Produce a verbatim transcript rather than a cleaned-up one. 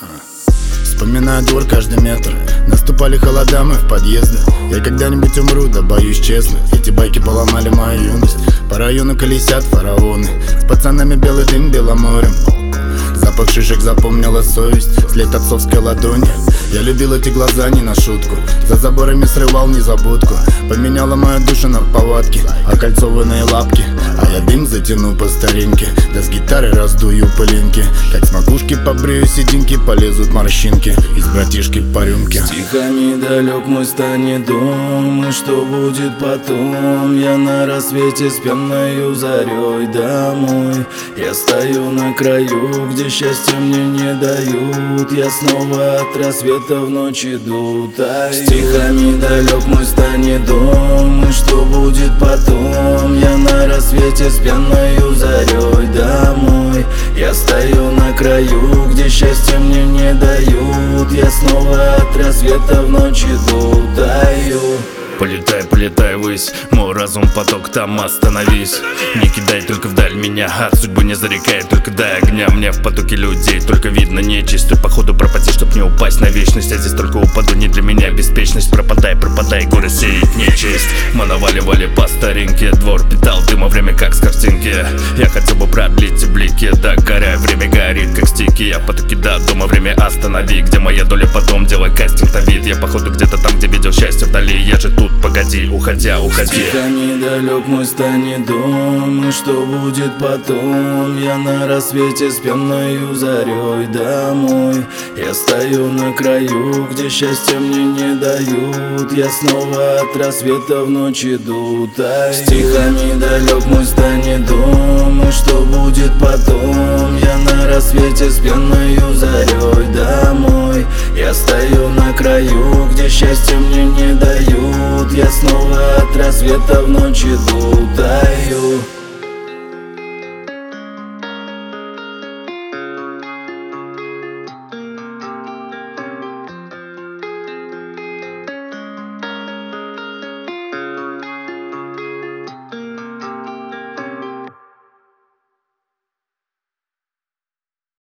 Вспоминаю двор каждый метр. Наступали холода, мы в подъезды. Я когда-нибудь умру, да боюсь честно. Эти байки поломали мою юность. По району колесят фараоны. С пацанами белый дым беломорем. Запах шишек запомнила совесть, след отцовской ладони. Я любил эти глаза не на шутку. За заборами срывал незабудку. Поменяла мою душу на повадки, окольцованные лапки. А я дым затяну по старинке, да с гитары раздую пылинки. Как с макушки побрею сединки, полезут морщинки из братишки по рюмке. Стихами далек мой станет дом, и что будет потом? Я на рассвете с пьяною зарей домой. Я стою на краю, где счастья мне не дают. Я снова от рассвета в ночь иду, таю. Стихами далек мой станет дом, и что будет потом? Я на рассвете с пьяною зарей домой. Я стою на краю, где счастья мне не дают. Я снова от рассвета в ночь иду, таю. Полетай, полетай ввысь, мой разум поток, там остановись. Не кидай только вдаль меня, от судьбы не зарекай, только дай огня мне в потоке людей. Только видно нечисть, ты походу пропади, чтоб не упасть на вечность. Я здесь только упаду, не для меня беспечность. Пропадай, пропадай, горы сеет нечисть. Мы наваливали по старинке, двор питал дыма, время как с картинки. Я хотел бы продлить и блики, да горя, время горит как стики. Я потоки до дома, время останови, где моя доля потом, делай кастинг на вид. Я походу где-то там, где видел счастье вдали, я же тут. Погоди, уходя, уходи. Стихами далек мой станет дом, и что будет потом? Я на рассвете с пьяною зарей домой. Я стою на краю, где счастья мне не дают. Я снова от рассвета в ночь иду, таю. Стихами далек мой станет дом, и что будет потом? Я на рассвете с пьяною зарей домой. Я стою на краю, где счастья мне не дают. Я снова от рассвета в ночь иду, таю.